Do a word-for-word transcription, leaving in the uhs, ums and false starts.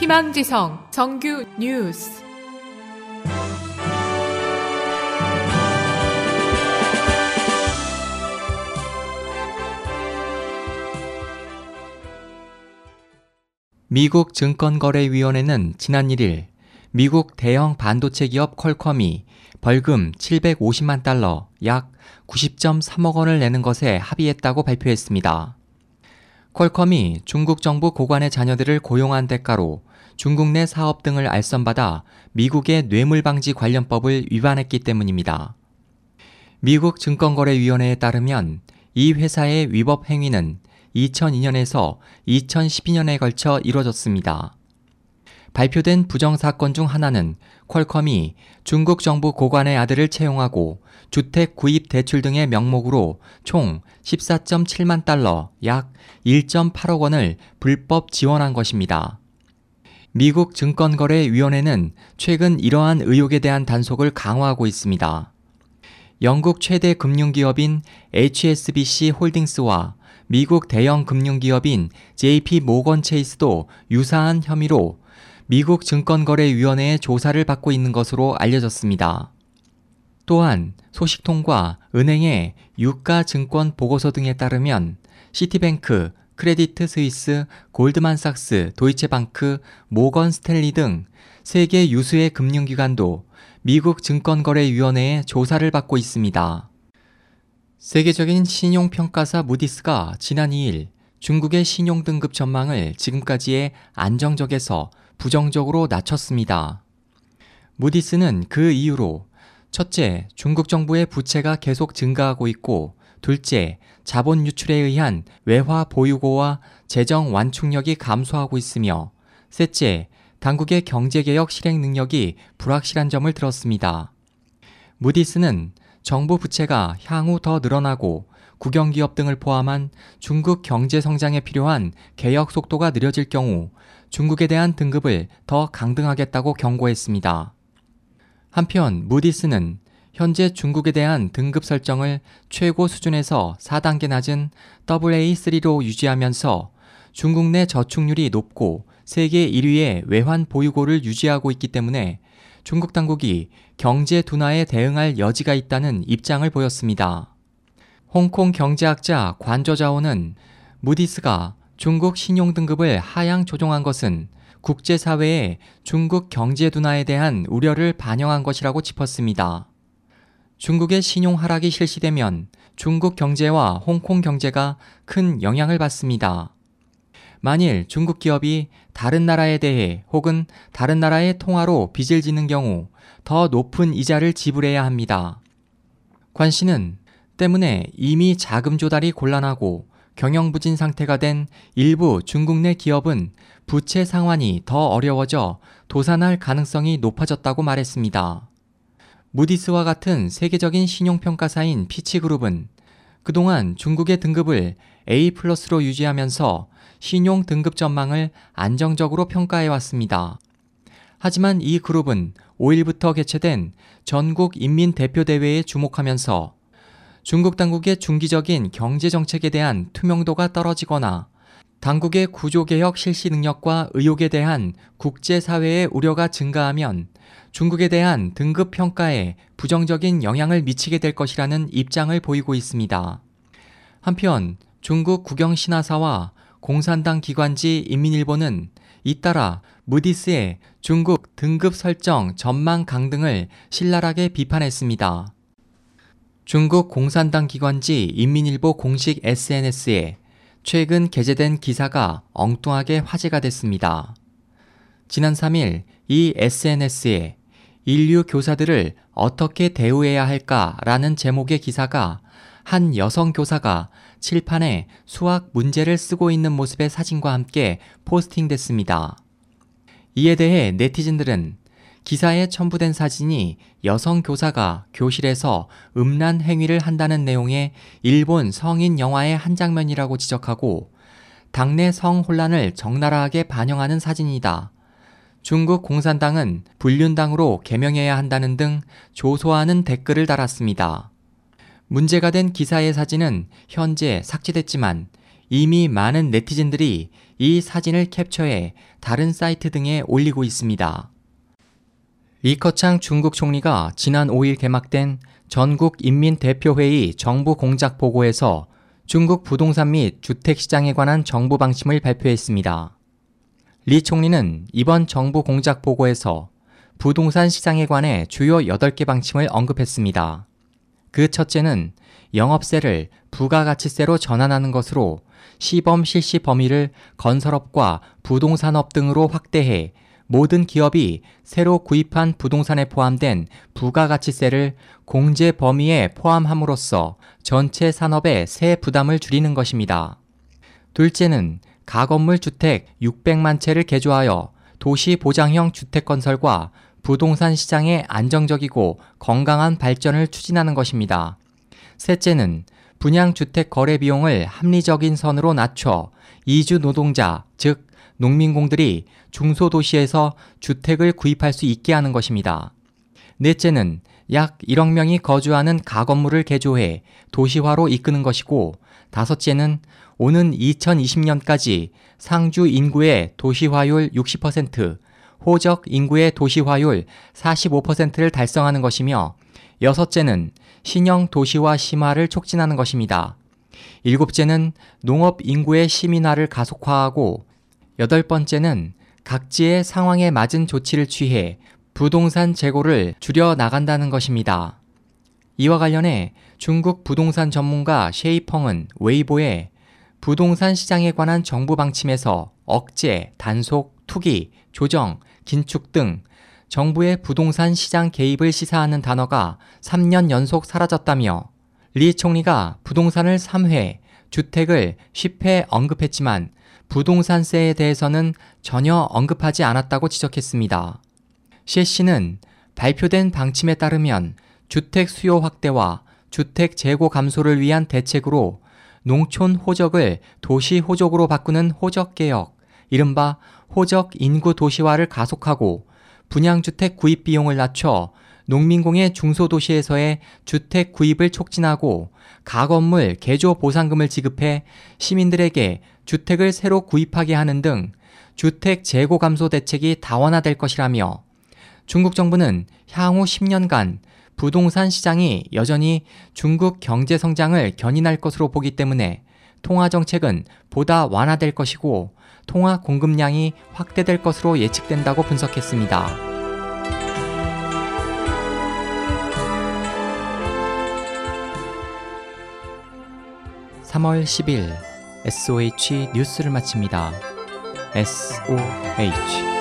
희망지성 정규 뉴스. 미국 증권거래위원회는 지난 일 일 미국 대형 반도체 기업 퀄컴이 벌금 칠백오십만 달러, 약 구십 점 삼억 원을 내는 것에 합의했다고 발표했습니다. 퀄컴이 중국 정부 고관의 자녀들을 고용한 대가로 중국 내 사업 등을 알선받아 미국의 뇌물방지 관련법을 위반했기 때문입니다. 미국 증권거래위원회에 따르면 이 회사의 위법 행위는 이천이 년에서 이천십이 년에 걸쳐 이뤄졌습니다. 발표된 부정사건 중 하나는 퀄컴이 중국 정부 고관의 아들을 채용하고 주택 구입 대출 등의 명목으로 총 십사 점 칠만 달러, 약 일 점 팔억 원을 불법 지원한 것입니다. 미국 증권거래위원회는 최근 이러한 의혹에 대한 단속을 강화하고 있습니다. 영국 최대 금융기업인 에이치에스비씨 홀딩스와 미국 대형 금융기업인 제이피 모건 체이스도 유사한 혐의로 미국 증권거래위원회의 조사를 받고 있는 것으로 알려졌습니다. 또한 소식통과 은행의 유가증권 보고서 등에 따르면 시티뱅크, 크레디트 스위스, 골드만삭스, 도이체방크, 모건 스탠리 등 세계 유수의 금융기관도 미국 증권거래위원회의 조사를 받고 있습니다. 세계적인 신용평가사 무디스가 지난 이 일 중국의 신용등급 전망을 지금까지의 안정적에서 부정적으로 낮췄습니다. 무디스는 그 이유로 첫째, 중국 정부의 부채가 계속 증가하고 있고 둘째, 자본 유출에 의한 외화 보유고와 재정 완충력이 감소하고 있으며 셋째, 당국의 경제개혁 실행 능력이 불확실한 점을 들었습니다. 무디스는 정부 부채가 향후 더 늘어나고 국영기업 등을 포함한 중국 경제 성장에 필요한 개혁 속도가 느려질 경우 중국에 대한 등급을 더 강등하겠다고 경고했습니다. 한편 무디스는 현재 중국에 대한 등급 설정을 최고 수준에서 사 단계 낮은 더블에이 쓰리로 유지하면서 중국 내 저축률이 높고 세계 일 위의 외환 보유고를 유지하고 있기 때문에 중국 당국이 경제 둔화에 대응할 여지가 있다는 입장을 보였습니다. 홍콩 경제학자 관저자오는 무디스가 중국 신용등급을 하향 조정한 것은 국제사회의 중국 경제 둔화에 대한 우려를 반영한 것이라고 짚었습니다. 중국의 신용 하락이 실시되면 중국 경제와 홍콩 경제가 큰 영향을 받습니다. 만일 중국 기업이 다른 나라에 대해 혹은 다른 나라의 통화로 빚을 지는 경우 더 높은 이자를 지불해야 합니다. 관 씨는 때문에 이미 자금 조달이 곤란하고 경영부진 상태가 된 일부 중국 내 기업은 부채 상환이 더 어려워져 도산할 가능성이 높아졌다고 말했습니다. 무디스와 같은 세계적인 신용평가사인 피치그룹은 그동안 중국의 등급을 에이 플러스로 유지하면서 신용 등급 전망을 안정적으로 평가해왔습니다. 하지만 이 그룹은 오 일부터 개최된 전국 인민대표대회에 주목하면서 중국 당국의 중기적인 경제정책에 대한 투명도가 떨어지거나 당국의 구조개혁 실시 능력과 의욕에 대한 국제사회의 우려가 증가하면 중국에 대한 등급 평가에 부정적인 영향을 미치게 될 것이라는 입장을 보이고 있습니다. 한편 중국 국영신화사와 공산당 기관지 인민일보는 잇따라 무디스의 중국 등급 설정 전망 강등을 신랄하게 비판했습니다. 중국 공산당 기관지 인민일보 공식 에스엔에스에 최근 게재된 기사가 엉뚱하게 화제가 됐습니다. 지난 삼 일 이 에스엔에스에 인류 교사들을 어떻게 대우해야 할까라는 제목의 기사가 한 여성 교사가 칠판에 수학 문제를 쓰고 있는 모습의 사진과 함께 포스팅됐습니다. 이에 대해 네티즌들은 기사에 첨부된 사진이 여성 교사가 교실에서 음란 행위를 한다는 내용의 일본 성인 영화의 한 장면이라고 지적하고 당내 성 혼란을 적나라하게 반영하는 사진이다. 중국 공산당은 불륜당으로 개명해야 한다는 등 조소하는 댓글을 달았습니다. 문제가 된 기사의 사진은 현재 삭제됐지만 이미 많은 네티즌들이 이 사진을 캡처해 다른 사이트 등에 올리고 있습니다. 리커창 중국 총리가 지난 오 일 개막된 전국인민대표회의 정부 공작 보고에서 중국 부동산 및 주택시장에 관한 정부 방침을 발표했습니다. 리 총리는 이번 정부 공작 보고에서 부동산 시장에 관해 주요 여덟 개 방침을 언급했습니다. 그 첫째는 영업세를 부가가치세로 전환하는 것으로 시범 실시 범위를 건설업과 부동산업 등으로 확대해 모든 기업이 새로 구입한 부동산에 포함된 부가가치세를 공제 범위에 포함함으로써 전체 산업의 세 부담을 줄이는 것입니다. 둘째는 가건물 주택 육백만 채를 개조하여 도시 보장형 주택 건설과 부동산 시장의 안정적이고 건강한 발전을 추진하는 것입니다. 셋째는 분양주택 거래 비용을 합리적인 선으로 낮춰 이주 노동자, 즉 농민공들이 중소도시에서 주택을 구입할 수 있게 하는 것입니다. 넷째는 약 일억 명이 거주하는 가건물을 개조해 도시화로 이끄는 것이고, 다섯째는 오는 이천이십 년까지 상주 인구의 도시화율 육십 퍼센트, 호적 인구의 도시화율 사십오 퍼센트를 달성하는 것이며, 여섯째는 신형 도시화 심화를 촉진하는 것입니다. 일곱째는 농업 인구의 시민화를 가속화하고, 여덟 번째는 각지의 상황에 맞은 조치를 취해 부동산 재고를 줄여 나간다는 것입니다. 이와 관련해 중국 부동산 전문가 셰이펑은 웨이보에 부동산 시장에 관한 정부 방침에서 억제, 단속, 투기, 조정, 긴축 등 정부의 부동산 시장 개입을 시사하는 단어가 삼 년 연속 사라졌다며, 리 총리가 부동산을 삼 회, 주택을 십 회 언급했지만 부동산세에 대해서는 전혀 언급하지 않았다고 지적했습니다. 셰 씨는 발표된 방침에 따르면 주택 수요 확대와 주택 재고 감소를 위한 대책으로 농촌 호적을 도시 호적으로 바꾸는 호적개혁, 이른바 호적 인구 도시화를 가속하고, 분양주택 구입 비용을 낮춰 농민공의 중소도시에서의 주택 구입을 촉진하고, 가건물 개조 보상금을 지급해 시민들에게 주택을 새로 구입하게 하는 등 주택 재고 감소 대책이 다원화될 것이라며, 중국 정부는 향후 십 년간 부동산 시장이 여전히 중국 경제 성장을 견인할 것으로 보기 때문에 통화정책은 보다 완화될 것이고 통화 공급량이 확대될 것으로 예측된다고 분석했습니다. 삼월 십일 에스오에이치 뉴스를 마칩니다. 에스오에이치